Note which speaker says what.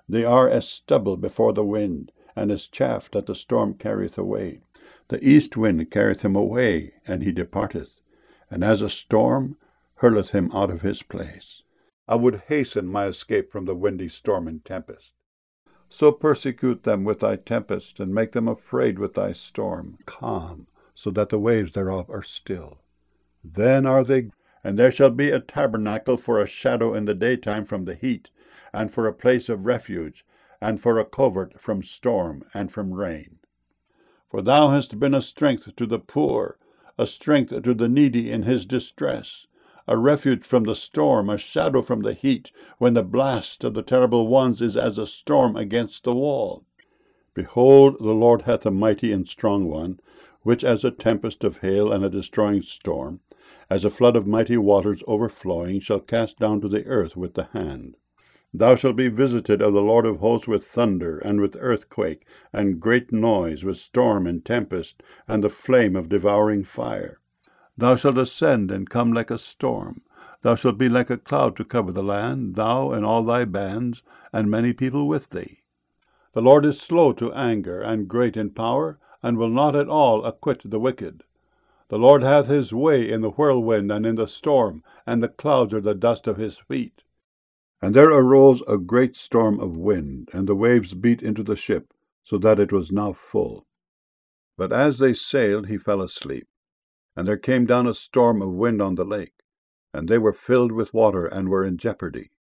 Speaker 1: They are as stubble before the wind, and as chaff that the storm carrieth away. The east wind carrieth him away, and he departeth, and as a storm hurleth him out of his place. I would hasten my escape from the windy storm and tempest. So persecute them with thy tempest, and make them afraid with thy storm. Calm, so that the waves thereof are still. Then are they, and there shall be a tabernacle for a shadow in the daytime from the heat, and for a place of refuge, and for a covert from storm and from rain. For thou hast been a strength to the poor, a strength to the needy in his distress, a refuge from the storm, a shadow from the heat, when the blast of the terrible ones is as a storm against the wall. Behold, the Lord hath a mighty and strong one, which as a tempest of hail and a destroying storm, as a flood of mighty waters overflowing, shall cast down to the earth with the hand. Thou shalt be visited of the Lord of hosts with thunder, and with earthquake, and great noise, with storm and tempest, and the flame of devouring fire. Thou shalt ascend and come like a storm. Thou shalt be like a cloud to cover the land, thou and all thy bands, and many people with thee. The Lord is slow to anger, and great in power, and will not at all acquit the wicked. The Lord hath his way in the whirlwind and in the storm, and the clouds are the dust of his feet. And there arose a great storm of wind, and the waves beat into the ship, so that it was now full. But as they sailed, he fell asleep. And there came down a storm of wind on the lake, and they were filled with water, and were in jeopardy.